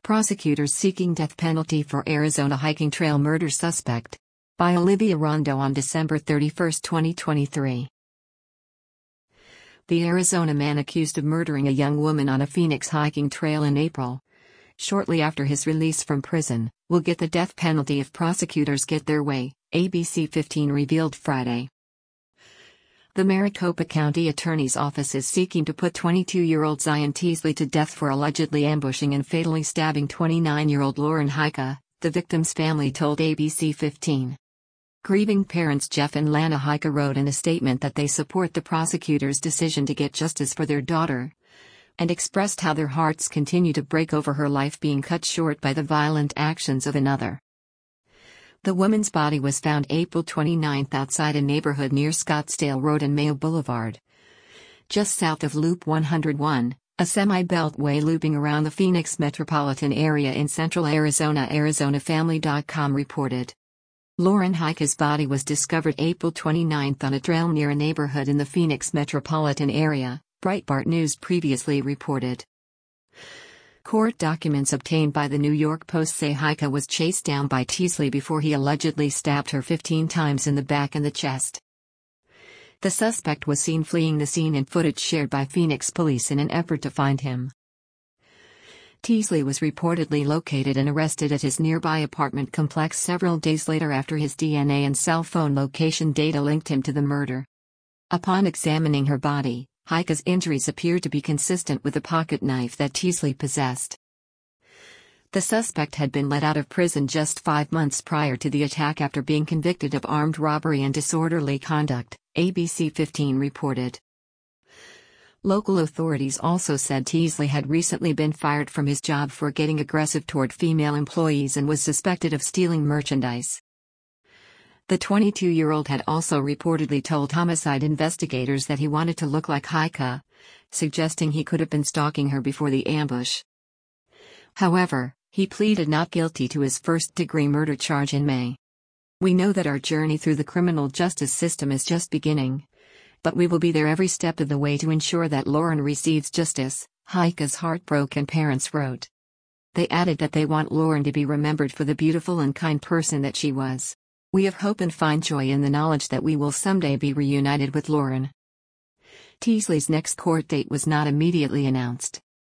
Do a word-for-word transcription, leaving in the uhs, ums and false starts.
Prosecutors seeking death penalty for Arizona hiking trail murder suspect. By Olivia Rondo on December thirty-first, twenty twenty-three. The Arizona man accused of murdering a young woman on a Phoenix hiking trail in April, shortly after his release from prison, will get the death penalty if prosecutors get their way, A B C fifteen revealed Friday. The Maricopa County Attorney's Office is seeking to put twenty-two-year-old Zion Teasley to death for allegedly ambushing and fatally stabbing twenty-nine-year-old Lauren Hica, the victim's family told A B C fifteen. Grieving parents Jeff and Lana Hica wrote in a statement that they support the prosecutor's decision to get justice for their daughter, and expressed how their hearts continue to break over her life being cut short by the violent actions of another. The woman's body was found April twenty-ninth outside a neighborhood near Scottsdale Road and Mayo Boulevard, just south of Loop one oh one, a semi-beltway looping around the Phoenix metropolitan area in central Arizona. Arizona Family dot com reported. Lauren Hica's body was discovered April twenty-ninth on a trail near a neighborhood in the Phoenix metropolitan area, Breitbart News previously reported. Court documents obtained by the New York Post say Hica was chased down by Teasley before he allegedly stabbed her fifteen times in the back and the chest. The suspect was seen fleeing the scene in footage shared by Phoenix police in an effort to find him. Teasley was reportedly located and arrested at his nearby apartment complex several days later after his D N A and cell phone location data linked him to the murder. Upon examining her body, Hica's injuries appeared to be consistent with the pocket knife that Teasley possessed. The suspect had been let out of prison just five months prior to the attack after being convicted of armed robbery and disorderly conduct, A B C fifteen reported. Local authorities also said Teasley had recently been fired from his job for getting aggressive toward female employees and was suspected of stealing merchandise. The twenty-two-year-old had also reportedly told homicide investigators that he wanted to look like Hica, suggesting he could have been stalking her before the ambush. However, he pleaded not guilty to his first-degree murder charge in May. "We know that our journey through the criminal justice system is just beginning, but we will be there every step of the way to ensure that Lauren receives justice," Hica's heartbroken parents wrote. They added that they want Lauren to be remembered for the beautiful and kind person that she was. "We have hope and find joy in the knowledge that we will someday be reunited with Lauren." Teasley's next court date was not immediately announced.